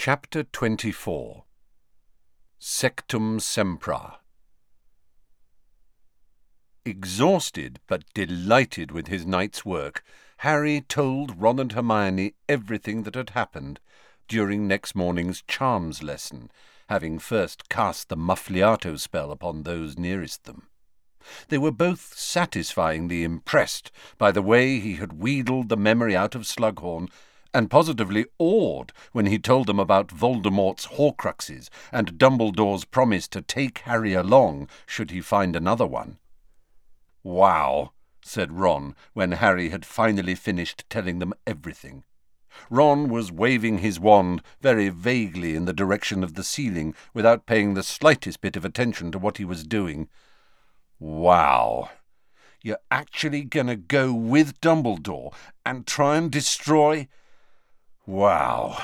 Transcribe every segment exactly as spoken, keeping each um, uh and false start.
Chapter twenty-four. Sectum Sempra. Exhausted but delighted with his night's work, Harry told Ron and Hermione everything that had happened during next morning's charms lesson, having first cast the Muffliato spell upon those nearest them. They were both satisfyingly impressed by the way he had wheedled the memory out of Slughorn, and positively awed when he told them about Voldemort's Horcruxes and Dumbledore's promise to take Harry along should he find another one. "Wow," said Ron, when Harry had finally finished telling them everything. Ron was waving his wand very vaguely in the direction of the ceiling, without paying the slightest bit of attention to what he was doing. "Wow. You're actually going to go with Dumbledore and try and destroy... Wow."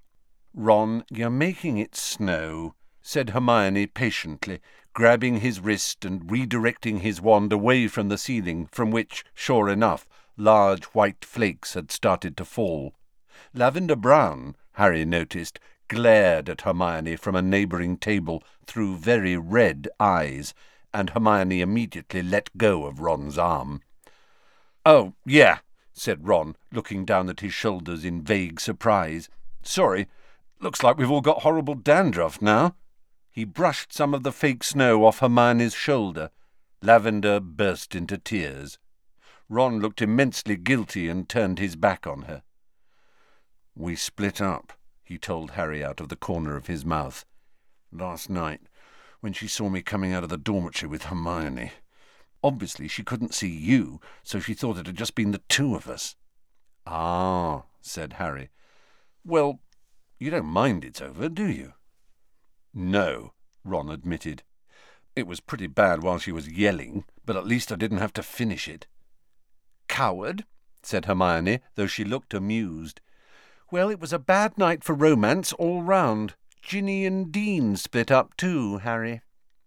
"Ron, you're making it snow," said Hermione patiently, grabbing his wrist and redirecting his wand away from the ceiling, from which, sure enough, large white flakes had started to fall. Lavender Brown, Harry noticed, glared at Hermione from a neighbouring table through very red eyes, and Hermione immediately let go of Ron's arm. "Oh, yeah," said Ron, looking down at his shoulders in vague surprise. "Sorry, looks like we've all got horrible dandruff now." He brushed some of the fake snow off Hermione's shoulder. Lavender burst into tears. Ron looked immensely guilty and turned his back on her. "We split up," he told Harry out of the corner of his mouth. "Last night, when she saw me coming out of the dormitory with Hermione. Obviously she couldn't see you, so she thought it had just been the two of us." "Ah," said Harry. "Well, you don't mind it's over, do you?" "No," Ron admitted. "It was pretty bad while she was yelling, but at least I didn't have to finish it." "Coward," said Hermione, though she looked amused. "Well, it was a bad night for romance all round. Ginny and Dean split up too, Harry."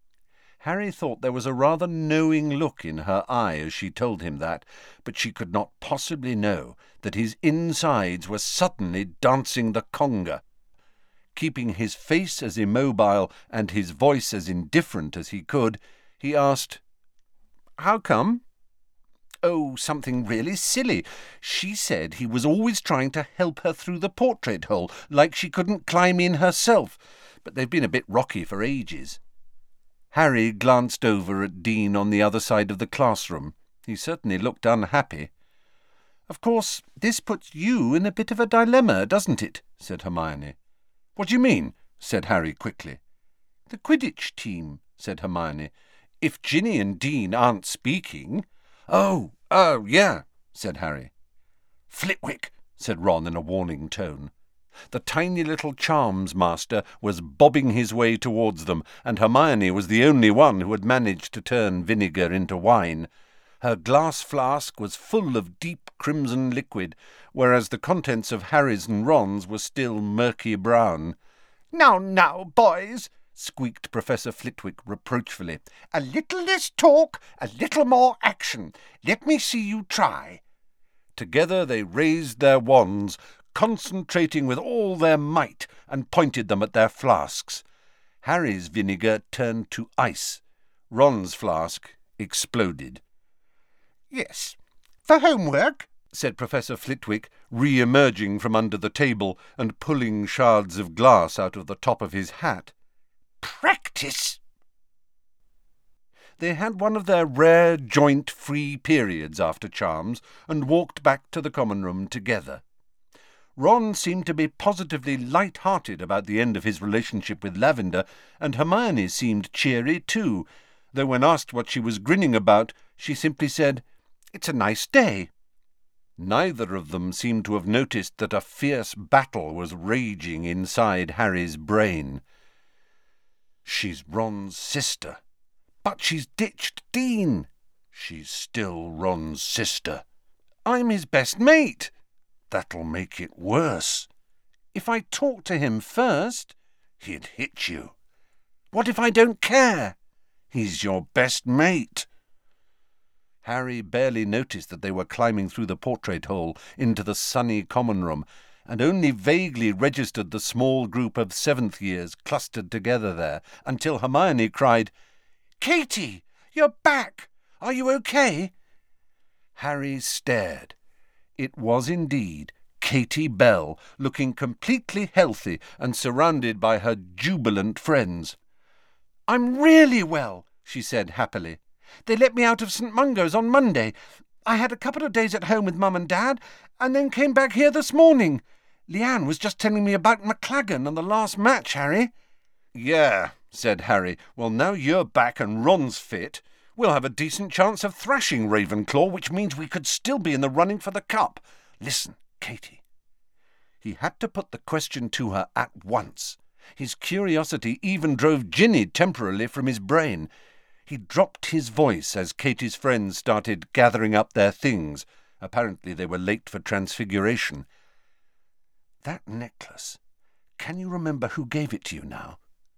Harry thought there was a rather knowing look in her eye as she told him that, but she could not possibly know that his insides were suddenly dancing the conga. Keeping his face as immobile and his voice as indifferent as he could, he asked, "How come?" "Oh, something really silly. She said he was always trying to help her through the portrait hole, like she couldn't climb in herself, but they've been a bit rocky for ages." Harry glanced over at Dean on the other side of the classroom. He certainly looked unhappy. "Of course, this puts you in a bit of a dilemma, doesn't it?" said Hermione. "What do you mean?" said Harry quickly. "The Quidditch team," said Hermione. "If Ginny and Dean aren't speaking—" "Oh, oh, yeah," said Harry. "Flitwick," said Ron in a warning tone. The tiny little charms master was bobbing his way towards them, and Hermione was the only one who had managed to turn vinegar into wine. Her glass flask was full of deep crimson liquid, whereas the contents of Harry's and Ron's were still murky brown. "Now, now, boys," squeaked Professor Flitwick reproachfully. "A little less talk, a little more action. Let me see you try." Together they raised their wands, concentrating with all their might, and pointed them at their flasks. Harry's vinegar turned to ice. Ron's flask exploded. "Yes, for homework," said Professor Flitwick, re-emerging from under the table and pulling shards of glass out of the top of his hat. "Practice." They had one of their rare joint-free periods after charms, and walked back to the common room together. Ron seemed to be positively light-hearted about the end of his relationship with Lavender, and Hermione seemed cheery too, though when asked what she was grinning about, she simply said, "It's a nice day." Neither of them seemed to have noticed that a fierce battle was raging inside Harry's brain. "She's Ron's sister. But she's ditched Dean." "She's still Ron's sister." "I'm his best mate." "That'll make it worse." "If I talk to him first." "He'd hit you." "What if I don't care?" "He's your best mate." Harry barely noticed that they were climbing through the portrait hole into the sunny common room, and only vaguely registered the small group of seventh years clustered together there, until Hermione cried, "Katy, you're back! Are you okay?" Harry stared. It was indeed Katy Bell, looking completely healthy and surrounded by her jubilant friends. "I'm really well," she said happily. "They let me out of St Mungo's on Monday. I had a couple of days at home with Mum and Dad, and then came back here this morning. Leanne was just telling me about Maclagan and the last match, Harry." "Yeah," said Harry. "Well, now you're back and Ron's fit, we'll have a decent chance of thrashing Ravenclaw, which means we could still be in the running for the cup. Listen, Katy." He had to put the question to her at once. His curiosity even drove Ginny temporarily from his brain. He dropped his voice as Katy's friends started gathering up their things. Apparently they were late for Transfiguration. "That necklace, can you remember who gave it to you now?"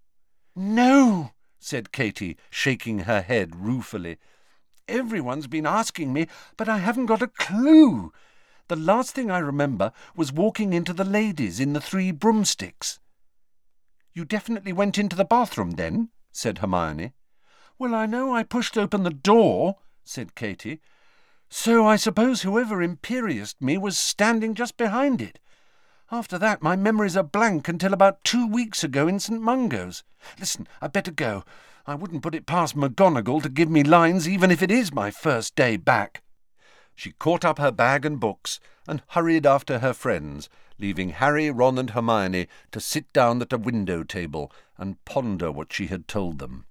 "No," said Katy, shaking her head ruefully. "Everyone's been asking me, but I haven't got a clue. The last thing I remember was walking into the ladies in the Three Broomsticks." "You definitely went into the bathroom then?" said Hermione. "Well, I know I pushed open the door," said Katy, "so I suppose whoever imperioused me was standing just behind it. After that my memories are blank until about two weeks ago in St Mungo's. Listen, I'd better go. I wouldn't put it past McGonagall to give me lines even if it is my first day back." She caught up her bag and books and hurried after her friends, leaving Harry, Ron and Hermione to sit down at a window table and ponder what she had told them.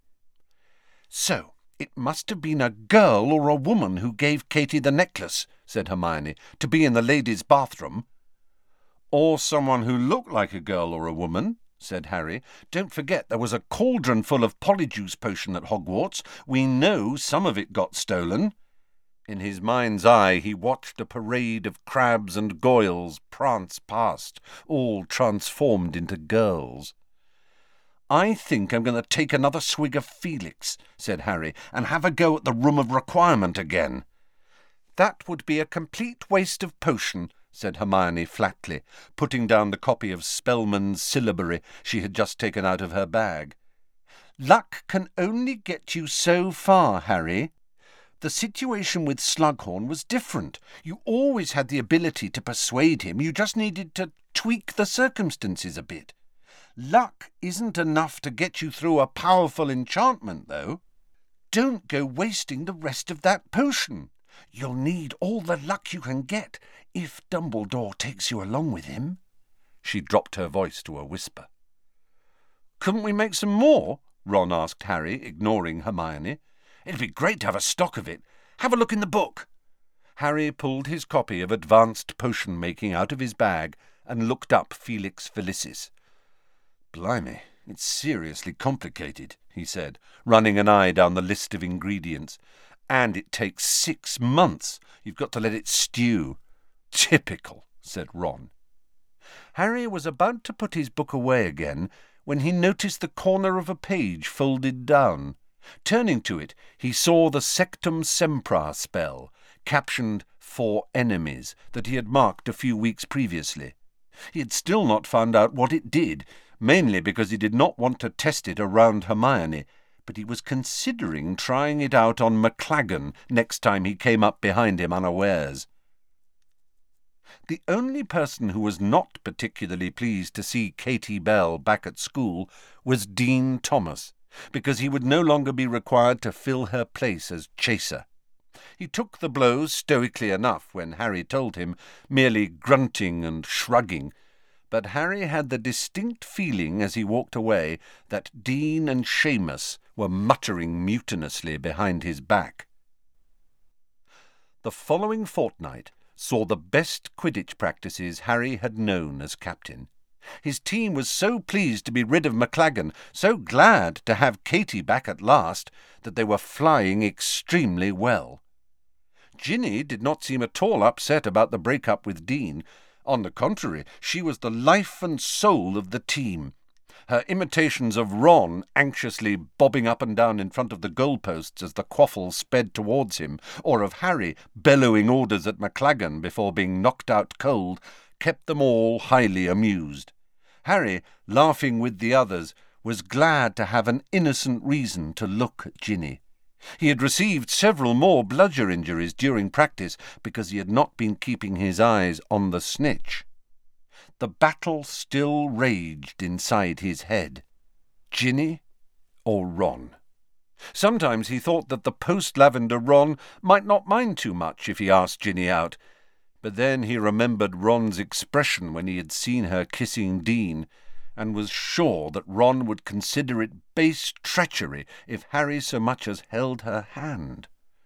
"So it must have been a girl or a woman who gave Katy the necklace," said Hermione, "to be in the ladies' bathroom." "Or someone who looked like a girl or a woman," said Harry. "Don't forget there was a cauldron full of polyjuice potion at Hogwarts. We know some of it got stolen." In his mind's eye he watched a parade of crabs and goyles prance past, all transformed into girls. "I think I'm going to take another swig of Felix," said Harry, "and have a go at the Room of Requirement again." "That would be a complete waste of potion," said Hermione flatly, putting down the copy of Spellman's syllabary she had just taken out of her bag. "Luck can only get you so far, Harry. The situation with Slughorn was different. You always had the ability to persuade him. You just needed to tweak the circumstances a bit. Luck isn't enough to get you through a powerful enchantment, though. Don't go wasting the rest of that potion. You'll need all the luck you can get if Dumbledore takes you along with him." She dropped her voice to a whisper. "Couldn't we make some more?" Ron asked Harry, ignoring Hermione. "It'd be great to have a stock of it. Have a look in the book." Harry pulled his copy of Advanced Potion-Making out of his bag and looked up Felix Felicis. "Blimey, it's seriously complicated," he said, running an eye down the list of ingredients. "And it takes six months. You've got to let it stew." "Typical," said Ron. Harry was about to put his book away again when he noticed the corner of a page folded down. Turning to it, he saw the Sectum Sempra spell, captioned "For Enemies," that he had marked a few weeks previously. He had still not found out what it did, mainly because he did not want to test it around Hermione, but he was considering trying it out on Maclagan next time he came up behind him unawares. The only person who was not particularly pleased to see Katy Bell back at school was Dean Thomas, because he would no longer be required to fill her place as chaser. He took the blows stoically enough when Harry told him, merely grunting and shrugging, but Harry had the distinct feeling as he walked away that Dean and Seamus were muttering mutinously behind his back. The following fortnight saw the best Quidditch practices Harry had known as captain. His team was so pleased to be rid of Maclagan, so glad to have Katy back at last, that they were flying extremely well. Ginny did not seem at all upset about the break-up with Dean. On the contrary, she was the life and soul of the team. Her imitations of Ron anxiously bobbing up and down in front of the goalposts as the quaffle sped towards him, or of Harry bellowing orders at Maclagan before being knocked out cold, kept them all highly amused. Harry, laughing with the others, was glad to have an innocent reason to look at Ginny. He had received several more bludger injuries during practice because he had not been keeping his eyes on the snitch. The battle still raged inside his head. Ginny or Ron? Sometimes he thought that the post-lavender Ron might not mind too much if he asked Ginny out, but then he remembered Ron's expression when he had seen her kissing Dean, and was sure that Ron would consider it base treachery if Harry so much as held her hand.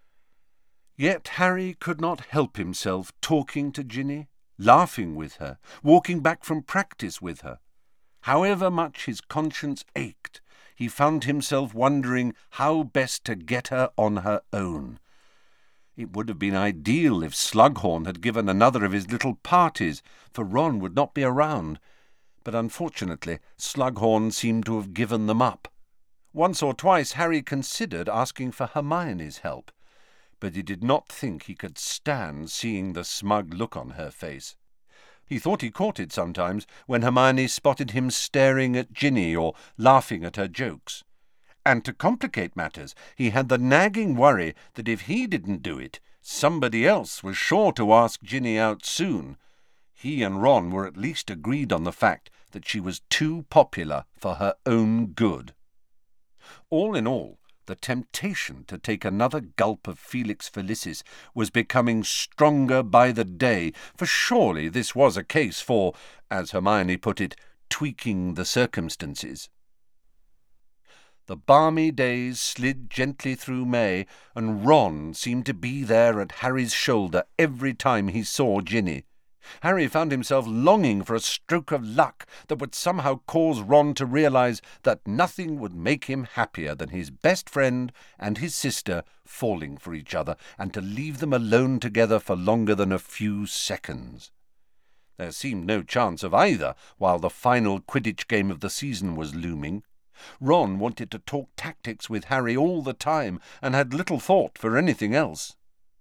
Yet Harry could not help himself talking to Ginny, laughing with her, walking back from practice with her. However much his conscience ached, he found himself wondering how best to get her on her own. It would have been ideal if Slughorn had given another of his little parties, for Ron would not be around. But unfortunately Slughorn seemed to have given them up. Once or twice Harry considered asking for Hermione's help, but he did not think he could stand seeing the smug look on her face. He thought he caught it sometimes when Hermione spotted him staring at Ginny or laughing at her jokes. And to complicate matters, he had the nagging worry that if he didn't do it, somebody else was sure to ask Ginny out soon. He and Ron were at least agreed on the fact that she was too popular for her own good. All in all, the temptation to take another gulp of Felix Felicis was becoming stronger by the day, for surely this was a case for, as Hermione put it, tweaking the circumstances. The balmy days slid gently through May, and Ron seemed to be there at Harry's shoulder every time he saw Ginny. Harry found himself longing for a stroke of luck that would somehow cause Ron to realize that nothing would make him happier than his best friend and his sister falling for each other, and to leave them alone together for longer than a few seconds. There seemed no chance of either while the final Quidditch game of the season was looming. Ron wanted to talk tactics with Harry all the time, and had little thought for anything else.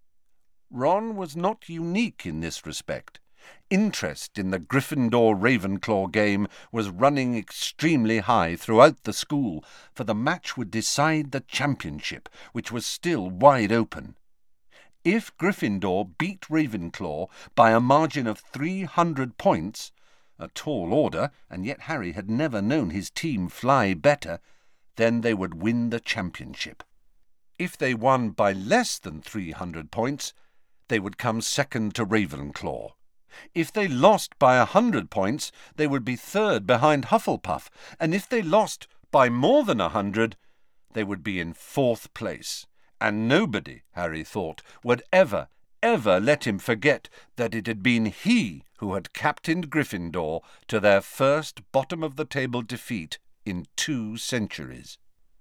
Ron was not unique in this respect. Interest in the Gryffindor-Ravenclaw game was running extremely high throughout the school, for the match would decide the championship, which was still wide open. If Gryffindor beat Ravenclaw by a margin of three hundred points, a tall order, and yet Harry had never known his team fly better, then they would win the championship. If they won by less than three hundred points, they would come second to Ravenclaw. If they lost by a hundred points, they would be third behind Hufflepuff, and if they lost by more than a hundred, they would be in fourth place. And nobody, Harry thought, would ever, ever let him forget that it had been he who had captained Gryffindor to their first bottom-of-the-table defeat in two centuries.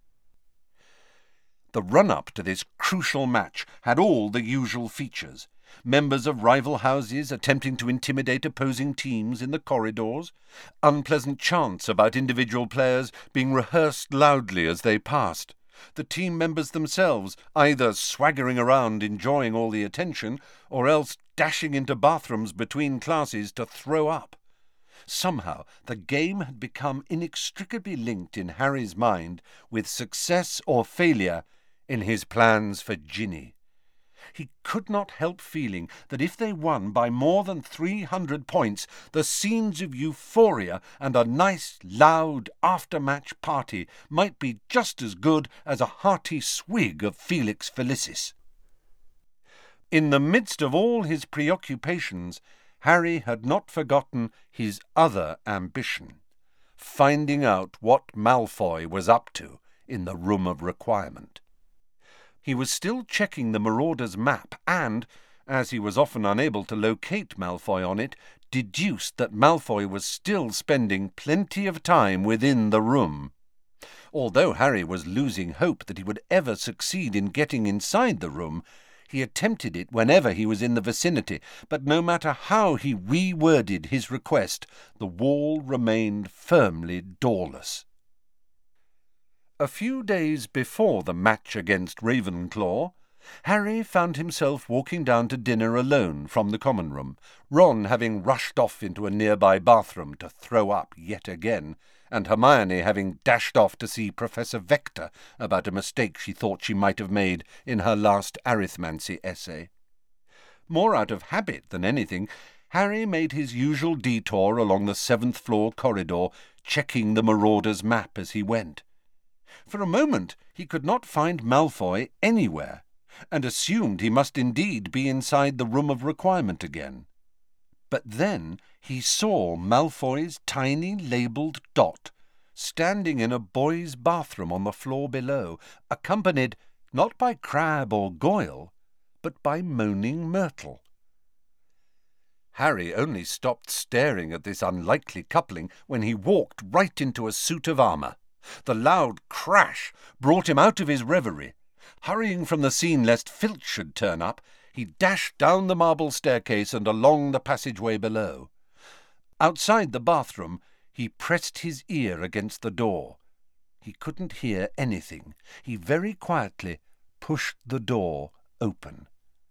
The run-up to this crucial match had all the usual features. Members of rival houses attempting to intimidate opposing teams in the corridors, unpleasant chants about individual players being rehearsed loudly as they passed, the team members themselves either swaggering around enjoying all the attention, or else dashing into bathrooms between classes to throw up. Somehow the game had become inextricably linked in Harry's mind with success or failure in his plans for Ginny. He could not help feeling that if they won by more than three hundred points, the scenes of euphoria and a nice, loud after-match party might be just as good as a hearty swig of Felix Felicis. In the midst of all his preoccupations, Harry had not forgotten his other ambition, finding out what Malfoy was up to in the Room of Requirement. He was still checking the Marauder's map and, as he was often unable to locate Malfoy on it, deduced that Malfoy was still spending plenty of time within the room. Although Harry was losing hope that he would ever succeed in getting inside the room, he attempted it whenever he was in the vicinity, but no matter how he reworded his request, the wall remained firmly doorless. A few days before the match against Ravenclaw, Harry found himself walking down to dinner alone from the common room, Ron having rushed off into a nearby bathroom to throw up yet again, and Hermione having dashed off to see Professor Vector about a mistake she thought she might have made in her last arithmancy essay. More out of habit than anything, Harry made his usual detour along the seventh-floor corridor, checking the Marauder's map as he went. For a moment he could not find Malfoy anywhere, and assumed he must indeed be inside the Room of Requirement again. But then he saw Malfoy's tiny labelled dot standing in a boys' bathroom on the floor below, accompanied not by Crabbe or Goyle, but by Moaning Myrtle. Harry only stopped staring at this unlikely coupling when he walked right into a suit of armour. The loud crash brought him out of his reverie. Hurrying from the scene lest Filch should turn up, he dashed down the marble staircase and along the passageway below. Outside the bathroom, he pressed his ear against the door. He couldn't hear anything. He very quietly pushed the door open.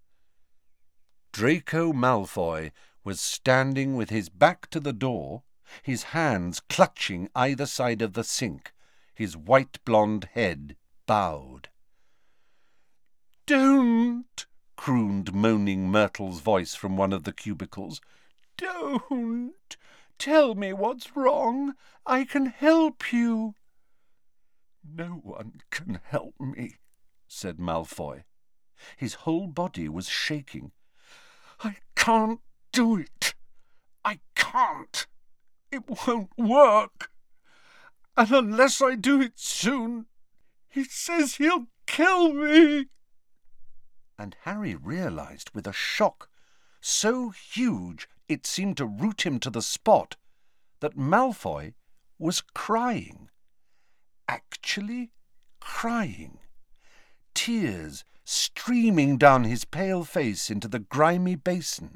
Draco Malfoy was standing with his back to the door, his hands clutching either side of the sink, his white blonde head bowed. "Don't!" crooned Moaning Myrtle's voice from one of the cubicles. "Don't! Tell me what's wrong. I can help you." "No one can help me," said Malfoy. His whole body was shaking. "I can't do it. I can't. It won't work. And unless I do it soon, he says he'll kill me." And Harry realized with a shock, so huge it seemed to root him to the spot, that Malfoy was crying. Actually crying. Tears streaming down his pale face into the grimy basin.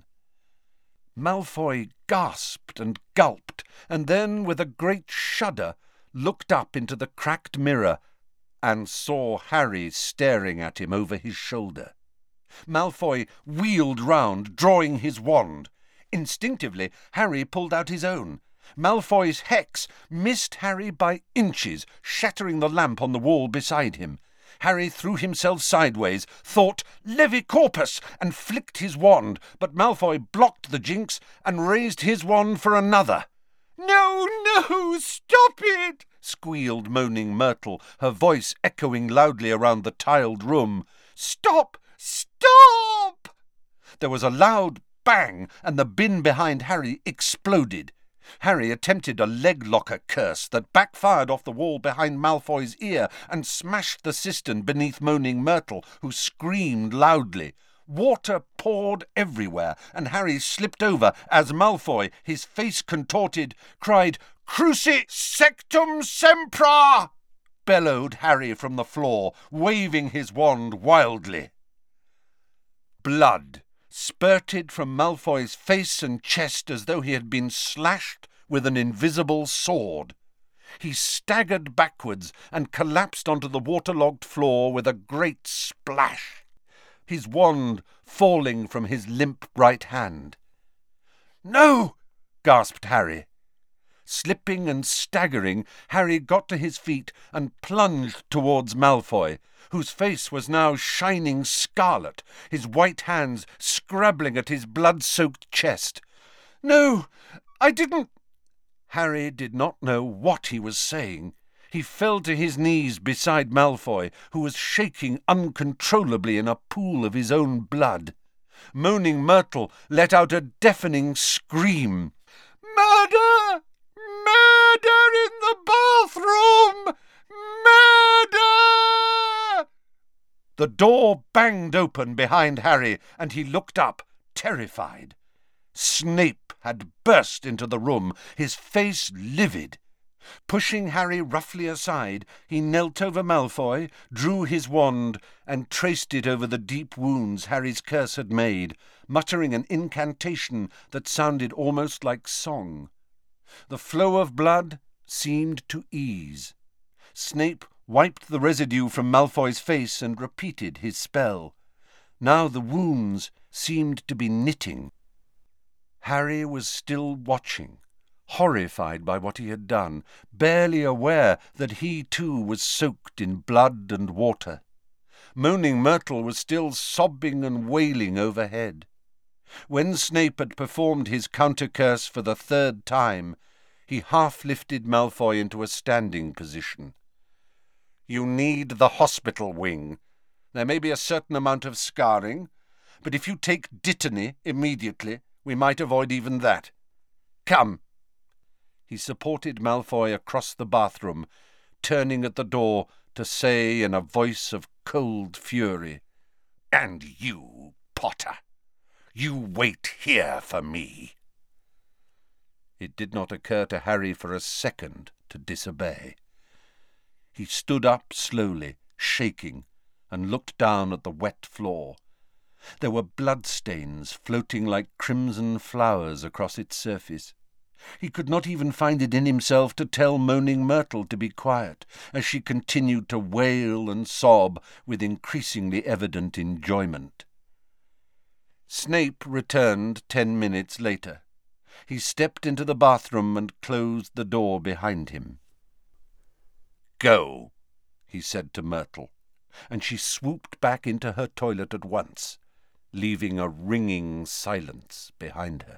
Malfoy gasped and gulped, and then, with a great shudder, looked up into the cracked mirror and saw Harry staring at him over his shoulder. Malfoy wheeled round, drawing his wand. Instinctively, Harry pulled out his own. Malfoy's hex missed Harry by inches, shattering the lamp on the wall beside him. Harry threw himself sideways, thought Levicorpus, and flicked his wand, but Malfoy blocked the jinx and raised his wand for another. "No, no, stop it!" squealed Moaning Myrtle, her voice echoing loudly around the tiled room. "Stop! Stop!" There was a loud bang, and the bin behind Harry exploded. Harry attempted a leg-locker curse that backfired off the wall behind Malfoy's ear and smashed the cistern beneath Moaning Myrtle, who screamed loudly. Water poured everywhere, and Harry slipped over as Malfoy, his face contorted, cried, "Cruci sectum sempra!" bellowed Harry from the floor, waving his wand wildly. Blood spurted from Malfoy's face and chest as though he had been slashed with an invisible sword. He staggered backwards and collapsed onto the waterlogged floor with a great splash, his wand falling from his limp right hand. "No!" gasped Harry. Slipping and staggering, Harry got to his feet and plunged towards Malfoy, whose face was now shining scarlet, his white hands scrabbling at his blood-soaked chest. "No, I didn't—" Harry did not know what he was saying. He fell to his knees beside Malfoy, who was shaking uncontrollably in a pool of his own blood. Moaning Myrtle let out a deafening scream. "Murder! Murder in the bathroom! Murder!" The door banged open behind Harry, and he looked up, terrified. Snape had burst into the room, his face livid. Pushing Harry roughly aside, he knelt over Malfoy, drew his wand, and traced it over the deep wounds Harry's curse had made, muttering an incantation that sounded almost like song. The flow of blood seemed to ease. Snape wiped the residue from Malfoy's face and repeated his spell. Now the wounds seemed to be knitting. Harry was still watching, horrified by what he had done, barely aware that he too was soaked in blood and water. Moaning Myrtle was still sobbing and wailing overhead. When Snape had performed his counter-curse for the third time, he half-lifted Malfoy into a standing position. "You need the hospital wing. There may be a certain amount of scarring, but if you take Dittany immediately, we might avoid even that. Come." He supported Malfoy across the bathroom, turning at the door to say in a voice of cold fury, "And you, Potter, you wait here for me." It did not occur to Harry for a second to disobey. He stood up slowly, shaking, and looked down at the wet floor. There were bloodstains floating like crimson flowers across its surface. He could not even find it in himself to tell Moaning Myrtle to be quiet, as she continued to wail and sob with increasingly evident enjoyment. Snape returned ten minutes later. He stepped into the bathroom and closed the door behind him. "Go," he said to Myrtle, and she swooped back into her toilet at once, leaving a ringing silence behind her.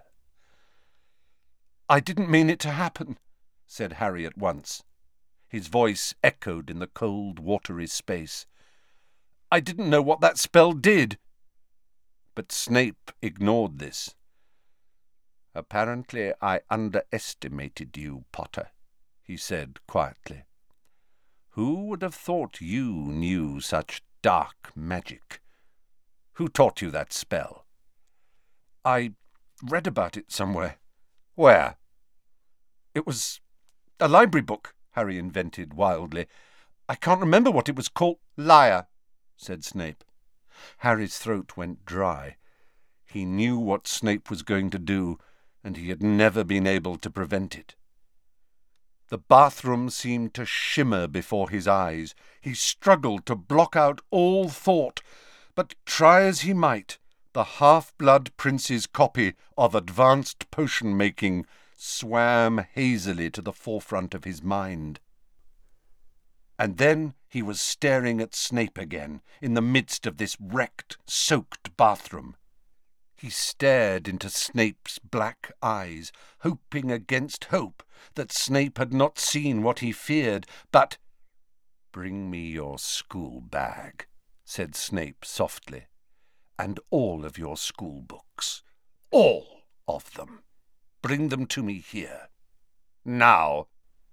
"I didn't mean it to happen," said Harry at once. His voice echoed in the cold, watery space. "I didn't know what that spell did." But Snape ignored this. "Apparently I underestimated you, Potter," he said quietly. "Who would have thought you knew such dark magic? Who taught you that spell?" "I read about it somewhere." "Where?" "It was a library book," Harry invented wildly. "I can't remember what it was called." "Liar," said Snape. Harry's throat went dry. He knew what Snape was going to do, and he had never been able to prevent it. The bathroom seemed to shimmer before his eyes. He struggled to block out all thought, but try as he might, the Half-Blood Prince's copy of Advanced Potion-Making swam hazily to the forefront of his mind. And then he was staring at Snape again, in the midst of this wrecked, soaked bathroom. He stared into Snape's black eyes, hoping against hope that Snape had not seen what he feared, but— "Bring me your school bag," said Snape softly, "and all of your school books. All of them. Bring them to me here. Now."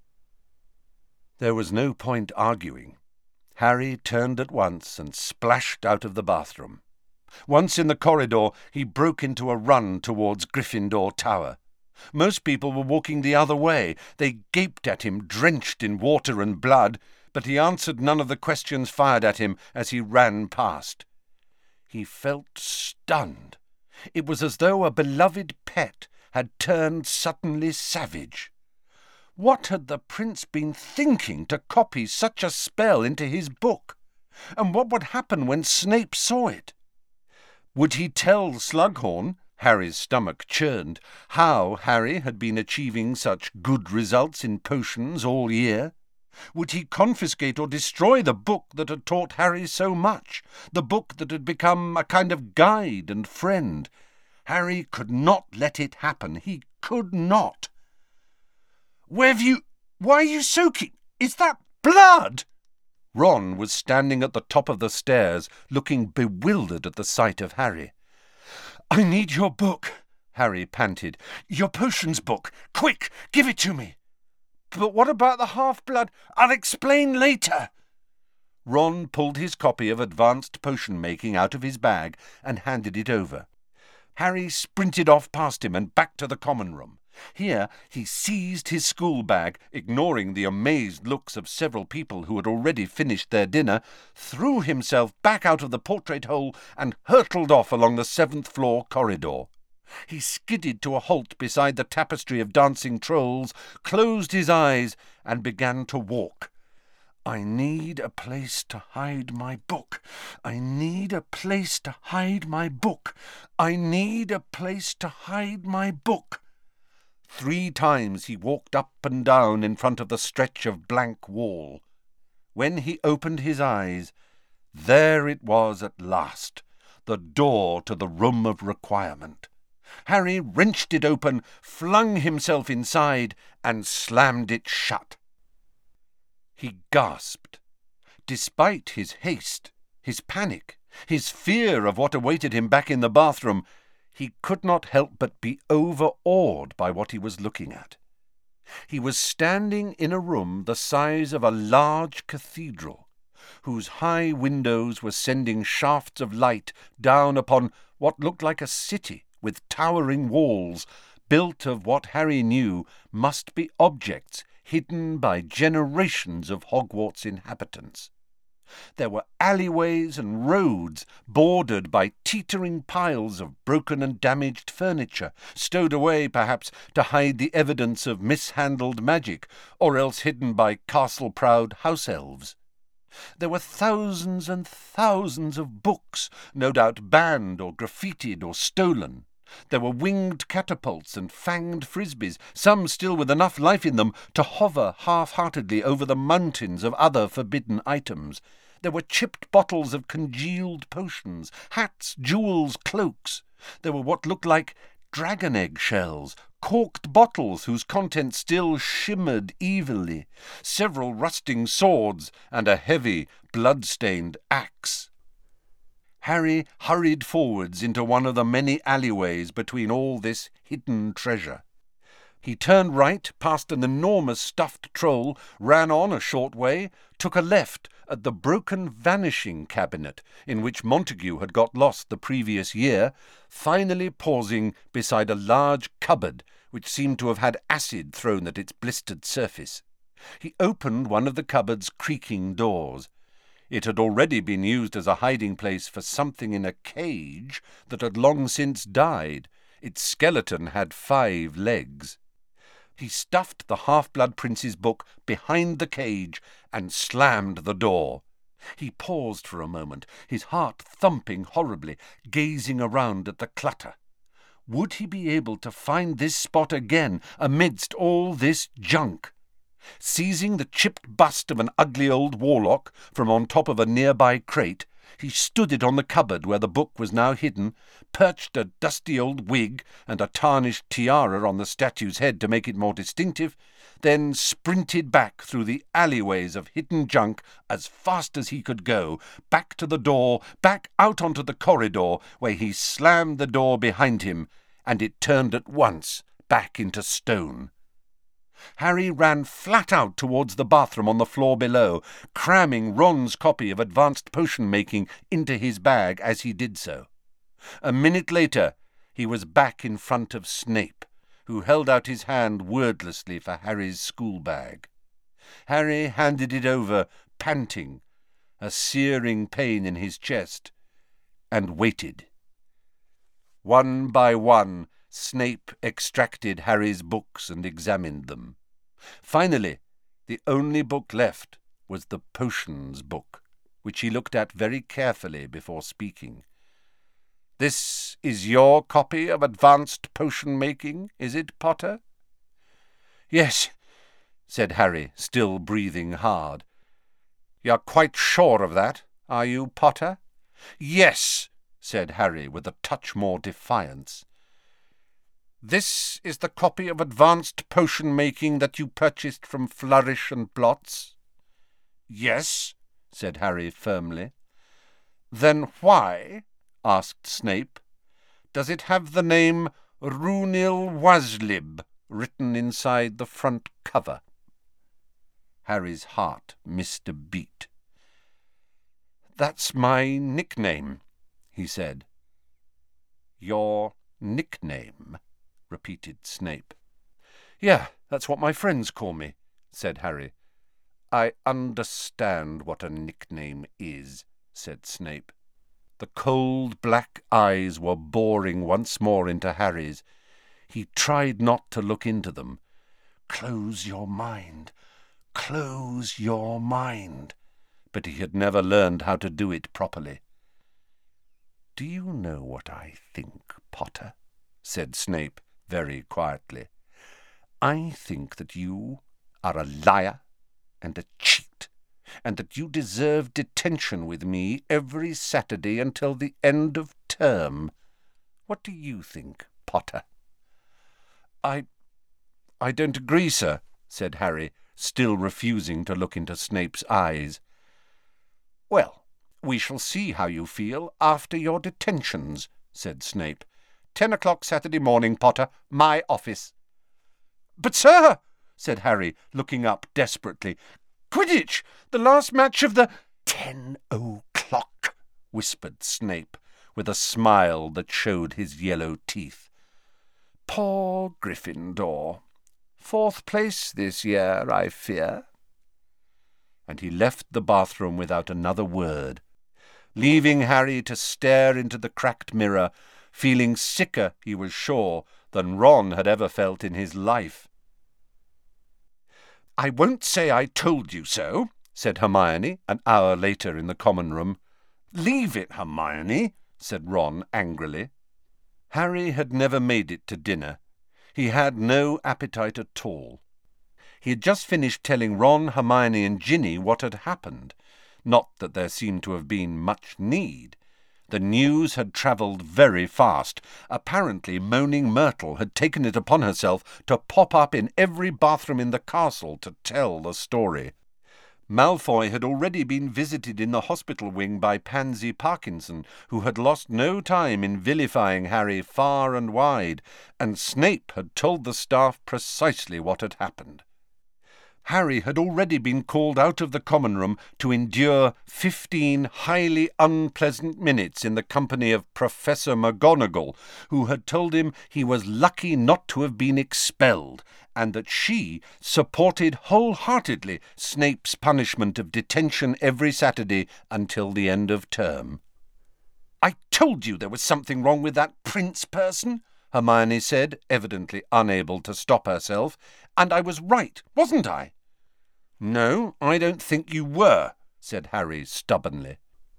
There was no point arguing. Harry turned at once and splashed out of the bathroom. Once in the corridor, he broke into a run towards Gryffindor Tower. Most people were walking the other way. They gaped at him, drenched in water and blood, but he answered none of the questions fired at him as he ran past. He felt stunned. It was as though a beloved pet had turned suddenly savage. What had the prince been thinking to copy such a spell into his book? And what would happen when Snape saw it? Would he tell Slughorn, Harry's stomach churned, how Harry had been achieving such good results in potions all year? Would he confiscate or destroy the book that had taught Harry so much, the book that had become a kind of guide and friend? Harry could not let it happen. He could not. "Where've you... Why are you soaking? Is that blood?" Ron was standing at the top of the stairs, looking bewildered at the sight of Harry. "I need your book," Harry panted. "Your potions book. Quick, give it to me." "But what about the half-blood? I'll explain later." Ron pulled his copy of Advanced Potion-Making out of his bag and handed it over. Harry sprinted off past him and back to the common room. Here he seized his school bag, ignoring the amazed looks of several people who had already finished their dinner, threw himself back out of the portrait hole and hurtled off along the seventh-floor corridor. He skidded to a halt beside the tapestry of dancing trolls, closed his eyes, and began to walk. I need a place to hide my book. I need a place to hide my book. I need a place to hide my book. Three times he walked up and down in front of the stretch of blank wall. When he opened his eyes, there it was at last, the door to the room of requirement. Harry wrenched it open, flung himself inside, and slammed it shut. He gasped. Despite his haste, his panic, his fear of what awaited him back in the bathroom, he could not help but be overawed by what he was looking at. He was standing in a room the size of a large cathedral, whose high windows were sending shafts of light down upon what looked like a city with towering walls, built of what Harry knew must be objects hidden by generations of Hogwarts inhabitants. There were alleyways and roads bordered by teetering piles of broken and damaged furniture, stowed away, perhaps, to hide the evidence of mishandled magic, or else hidden by castle-proud house-elves. There were thousands and thousands of books, no doubt banned or graffitied or stolen. There were winged catapults and fanged frisbees, some still with enough life in them to hover half-heartedly over the mountains of other forbidden items. There were chipped bottles of congealed potions, hats, jewels, cloaks. There were what looked like dragon egg shells, corked bottles whose contents still shimmered evilly, several rusting swords, and a heavy, blood-stained axe. Harry hurried forwards into one of the many alleyways between all this hidden treasure. He turned right past an enormous stuffed troll, ran on a short way, took a left at the broken vanishing cabinet in which Montague had got lost the previous year, finally pausing beside a large cupboard which seemed to have had acid thrown at its blistered surface. He opened one of the cupboard's creaking doors. It had already been used as a hiding place for something in a cage that had long since died. Its skeleton had five legs. He stuffed the Half-Blood Prince's book behind the cage and slammed the door. He paused for a moment, his heart thumping horribly, gazing around at the clutter. Would he be able to find this spot again amidst all this junk? Seizing the chipped bust of an ugly old warlock from on top of a nearby crate, he stood it on the cupboard where the book was now hidden, perched a dusty old wig and a tarnished tiara on the statue's head to make it more distinctive, then sprinted back through the alleyways of hidden junk as fast as he could go, back to the door, back out onto the corridor, where he slammed the door behind him, and it turned at once back into stone. Harry ran flat out towards the bathroom on the floor below, cramming Ron's copy of Advanced Potion-Making into his bag as he did so. A minute later, he was back in front of Snape, who held out his hand wordlessly for Harry's school bag. Harry handed it over, panting, a searing pain in his chest, and waited. One by one, Snape extracted Harry's books and examined them. Finally, the only book left was the potions book, which he looked at very carefully before speaking. "This is your copy of Advanced Potion-Making, is it, Potter?" "Yes," said Harry, still breathing hard. "You're quite sure of that, are you, Potter?" "Yes," said Harry, with a touch more defiance. "This is the copy of Advanced Potion-Making that you purchased from Flourish and Blotts?" "Yes," said Harry firmly. "Then why," asked Snape, "does it have the name Runil Waslib written inside the front cover?" Harry's heart missed a beat. "That's my nickname," he said. "Your nickname?" repeated Snape. "Yeah, that's what my friends call me," said Harry. "I understand what a nickname is," said Snape. The cold black eyes were boring once more into Harry's. He tried not to look into them. "Close your mind. close your mind, but he had never learned how to do it properly. "Do you know what I think, Potter?" said Snape very quietly. "I think that you are a liar and a cheat, and that you deserve detention with me every Saturday until the end of term. What do you think, Potter?" I... I don't agree, sir," said Harry, still refusing to look into Snape's eyes. "Well, we shall see how you feel after your detentions," said Snape. Ten o'clock Saturday morning, Potter, my office." "But, sir," said Harry, looking up desperately, "Quidditch, the last match of the—" "Ten o'clock," whispered Snape, with a smile that showed his yellow teeth. "Poor Gryffindor. Fourth place this year, I fear." And he left the bathroom without another word, leaving Harry to stare into the cracked mirror, feeling sicker, he was sure, than Ron had ever felt in his life. "I won't say I told you so," said Hermione an hour later in the common room. "Leave it, Hermione," said Ron angrily. Harry had never made it to dinner. He had no appetite at all. He had just finished telling Ron, Hermione and Ginny what had happened. Not that there seemed to have been much need. The news had travelled very fast. Apparently Moaning Myrtle had taken it upon herself to pop up in every bathroom in the castle to tell the story. Malfoy had already been visited in the hospital wing by Pansy Parkinson, who had lost no time in vilifying Harry far and wide, and Snape had told the staff precisely what had happened. Harry had already been called out of the common room to endure fifteen highly unpleasant minutes in the company of Professor McGonagall, who had told him he was lucky not to have been expelled, and that she supported wholeheartedly Snape's punishment of detention every Saturday until the end of term. "I told you there was something wrong with that Prince person," Hermione said, evidently unable to stop herself, "and I was right, wasn't I?" "No, I don't think you were," said Harry stubbornly.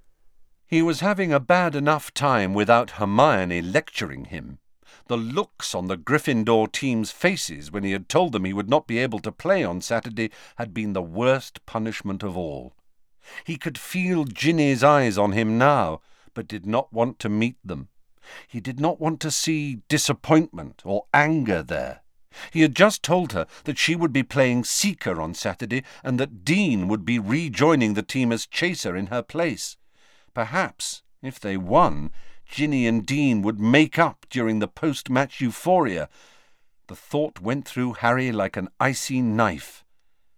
He was having a bad enough time without Hermione lecturing him. The looks on the Gryffindor team's faces when he had told them he would not be able to play on Saturday had been the worst punishment of all. He could feel Ginny's eyes on him now, but did not want to meet them. He did not want to see disappointment or anger there. He had just told her that she would be playing Seeker on Saturday and that Dean would be rejoining the team as Chaser in her place. Perhaps, if they won, Ginny and Dean would make up during the post-match euphoria. The thought went through Harry like an icy knife.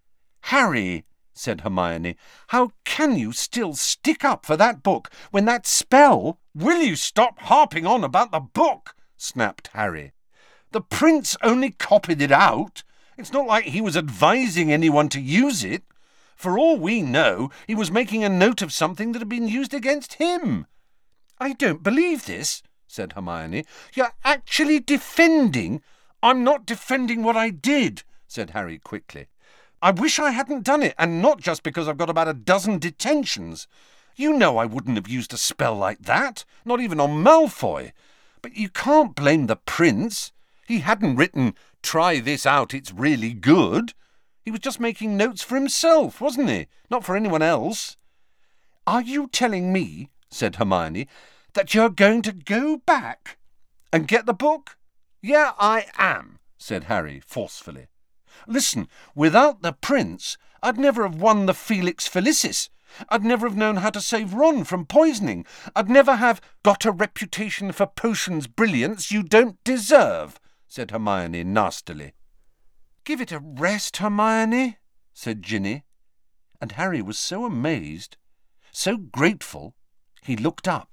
"Harry," said Hermione, "how can you still stick up for that book when that spell—" "Will you stop harping on about the book?" snapped Harry. "The Prince only copied it out. It's not like he was advising anyone to use it. For all we know, he was making a note of something that had been used against him." "I don't believe this," said Hermione. "You're actually defending—" "I'm not defending what I did," said Harry quickly. "I wish I hadn't done it, and not just because I've got about a dozen detentions. You know I wouldn't have used a spell like that, not even on Malfoy. But you can't blame the Prince. He hadn't written, 'Try this out, it's really good.' He was just making notes for himself, wasn't he? Not for anyone else." "Are you telling me," said Hermione, "that you're going to go back and get the book?" "Yeah, I am," said Harry forcefully. "Listen, without the Prince, I'd never have won the Felix Felicis. I'd never have known how to save Ron from poisoning. I'd never have got a reputation for potions brilliance you don't deserve," said Hermione nastily. "Give it a rest, Hermione," said Ginny, and Harry was so amazed, so grateful, he looked up.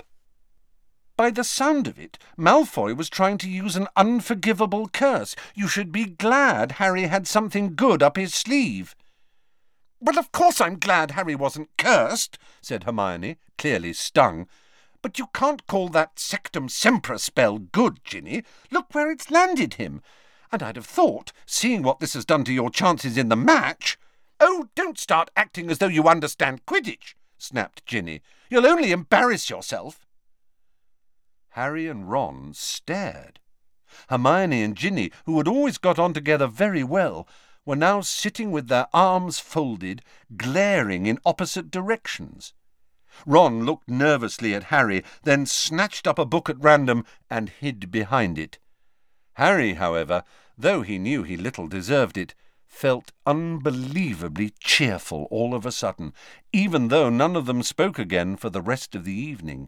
"By the sound of it, Malfoy was trying to use an unforgivable curse. You should be glad Harry had something good up his sleeve." "Well, of course I'm glad Harry wasn't cursed," said Hermione, clearly stung. "But you can't call that Sectum Sempra spell good, Ginny. Look where it's landed him. And I'd have thought, seeing what this has done to your chances in the match—" "Oh, Don't start acting as though you understand Quidditch, snapped Ginny. You'll only embarrass yourself. Harry and Ron stared. Hermione and Ginny, who had always got on together very well, were now sitting with their arms folded, glaring in opposite directions. Ron looked nervously at Harry, then snatched up a book at random and hid behind it. Harry, however, though he knew he little deserved it, felt unbelievably cheerful all of a sudden, even though none of them spoke again for the rest of the evening.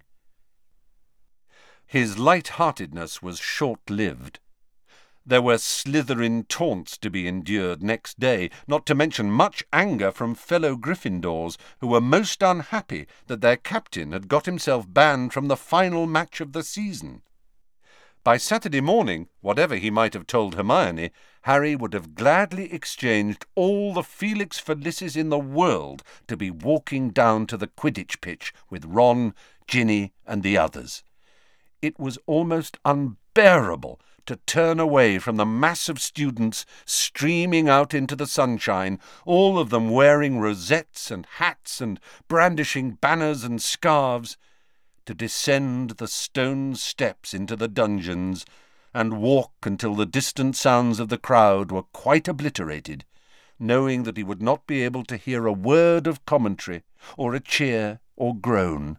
His light-heartedness was short-lived. There were Slytherin taunts to be endured next day, not to mention much anger from fellow Gryffindors, who were most unhappy that their captain had got himself banned from the final match of the season. By Saturday morning, whatever he might have told Hermione, Harry would have gladly exchanged all the Felix Felicis in the world to be walking down to the Quidditch pitch with Ron, Ginny, and the others. It was almost unbearable to turn away from the mass of students streaming out into the sunshine, all of them wearing rosettes and hats and brandishing banners and scarves, to descend the stone steps into the dungeons and walk until the distant sounds of the crowd were quite obliterated, knowing that he would not be able to hear a word of commentary or a cheer or groan.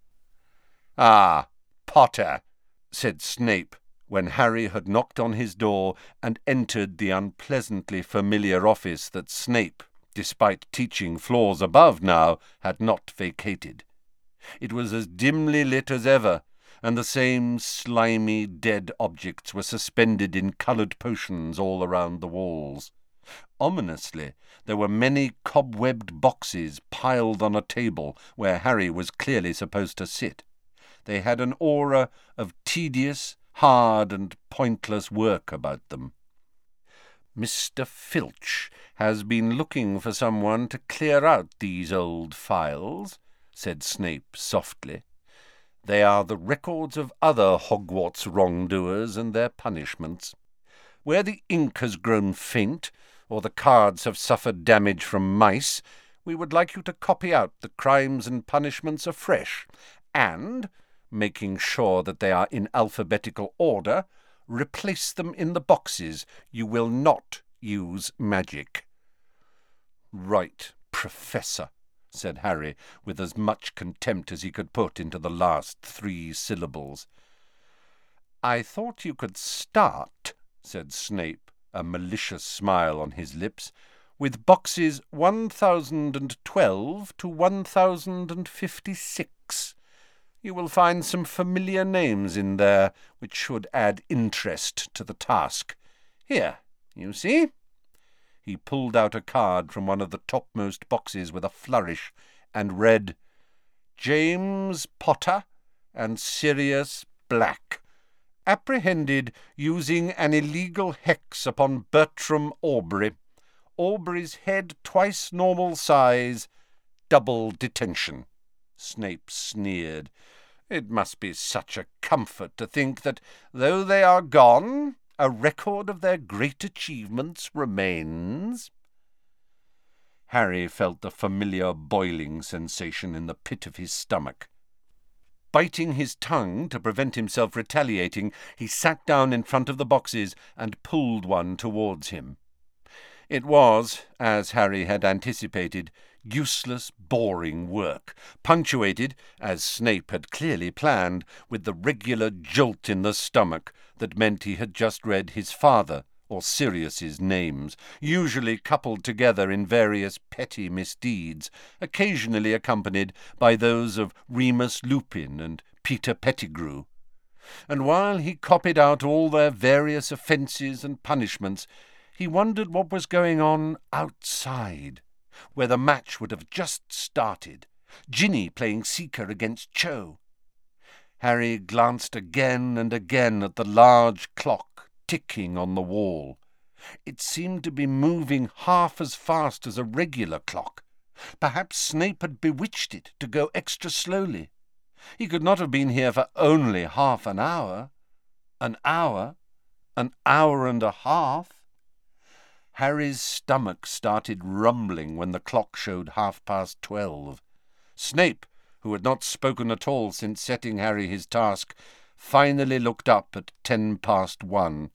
"Ah, Potter," said Snape, when Harry had knocked on his door and entered the unpleasantly familiar office that Snape, despite teaching floors above now, had not vacated. It was as dimly lit as ever, and the same slimy, dead objects were suspended in coloured potions all around the walls. Ominously, there were many cobwebbed boxes piled on a table where Harry was clearly supposed to sit. They had an aura of tedious, hard and pointless work about them. "Mister Filch has been looking for someone to clear out these old files," said Snape softly. "They are the records of other Hogwarts wrongdoers and their punishments. Where the ink has grown faint, or the cards have suffered damage from mice, we would like you to copy out the crimes and punishments afresh, and, making sure that they are in alphabetical order, replace them in the boxes. You will not use magic." "Right, Professor," said Harry, with as much contempt as he could put into the last three syllables. "I thought you could start," said Snape, a malicious smile on his lips, "with boxes one thousand twelve to one thousand fifty-six. You will find some familiar names in there, which should add interest to the task. Here, you see." He pulled out a card from one of the topmost boxes with a flourish, and read, "James Potter and Sirius Black, apprehended using an illegal hex upon Bertram Aubrey. Aubrey's head twice normal size, double detention." Snape sneered. "It must be such a comfort to think that, though they are gone, a record of their great achievements remains." Harry felt the familiar boiling sensation in the pit of his stomach. Biting his tongue to prevent himself retaliating, he sat down in front of the boxes and pulled one towards him. It was, as Harry had anticipated, useless, boring work, punctuated, as Snape had clearly planned, with the regular jolt in the stomach that meant he had just read his father or Sirius's names, usually coupled together in various petty misdeeds, occasionally accompanied by those of Remus Lupin and Peter Pettigrew. And while he copied out all their various offences and punishments, he wondered what was going on outside, where the match would have just started, Ginny playing Seeker against Cho. Harry glanced again and again at the large clock ticking on the wall. It seemed to be moving half as fast as a regular clock. Perhaps Snape had bewitched it to go extra slowly. He could not have been here for only half an hour. An hour? An hour and a half? Harry's stomach started rumbling when the clock showed half past twelve. Snape, who had not spoken at all since setting Harry his task, finally looked up at ten past one.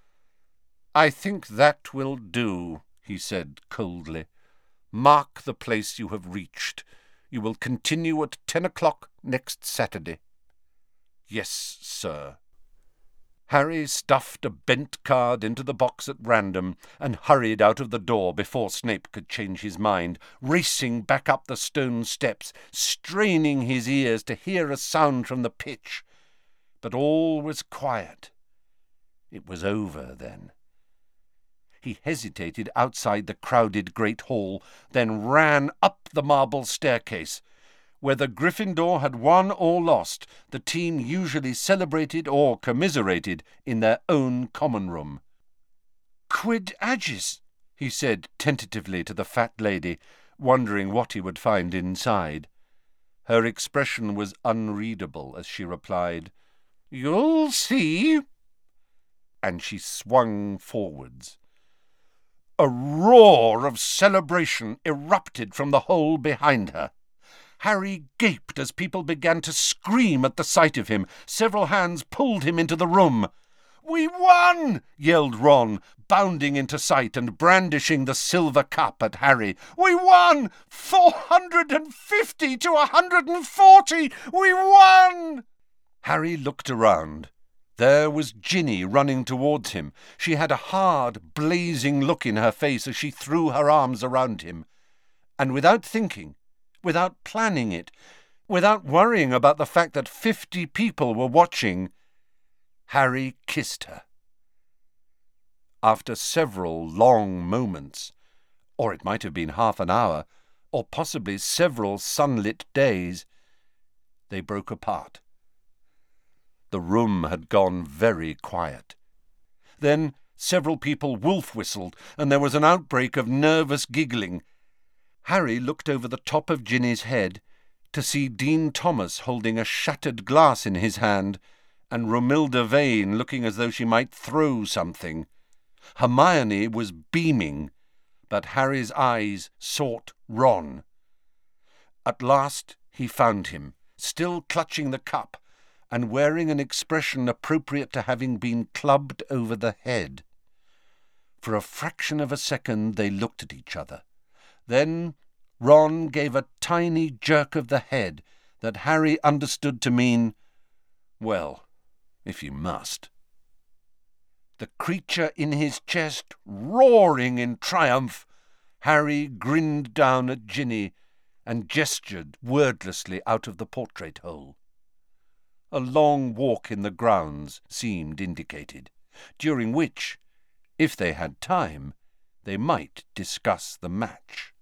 "I think that will do," he said coldly. "Mark the place you have reached. You will continue at ten o'clock next Saturday." "Yes, sir." Harry stuffed a bent card into the box at random and hurried out of the door before Snape could change his mind, racing back up the stone steps, straining his ears to hear a sound from the pitch. But all was quiet. It was over then. He hesitated outside the crowded great hall, then ran up the marble staircase. Whether Gryffindor had won or lost, the team usually celebrated or commiserated in their own common room. "Quid agis?" he said tentatively to the fat lady, wondering what he would find inside. Her expression was unreadable as she replied, "You'll see." And she swung forwards. A roar of celebration erupted from the hole behind her. Harry gaped as people began to scream at the sight of him. Several hands pulled him into the room. "We won!" yelled Ron, bounding into sight and brandishing the silver cup at Harry. "We won! Four hundred and fifty to a hundred and forty! We won!" Harry looked around. There was Ginny running towards him. She had a hard, blazing look in her face as she threw her arms around him. And without thinking, without planning it, without worrying about the fact that fifty people were watching, Harry kissed her. After several long moments, or it might have been half an hour, or possibly several sunlit days, they broke apart. The room had gone very quiet. Then several people wolf-whistled, and there was an outbreak of nervous giggling. Harry looked over the top of Ginny's head to see Dean Thomas holding a shattered glass in his hand, and Romilda Vane looking as though she might throw something. Hermione was beaming, but Harry's eyes sought Ron. At last he found him, still clutching the cup, and wearing an expression appropriate to having been clubbed over the head. For a fraction of a second they looked at each other. Then Ron gave a tiny jerk of the head that Harry understood to mean, "Well, if you must." The creature in his chest roaring in triumph, Harry grinned down at Ginny and gestured wordlessly out of the portrait hole. A long walk in the grounds seemed indicated, during which, if they had time, they might discuss the match.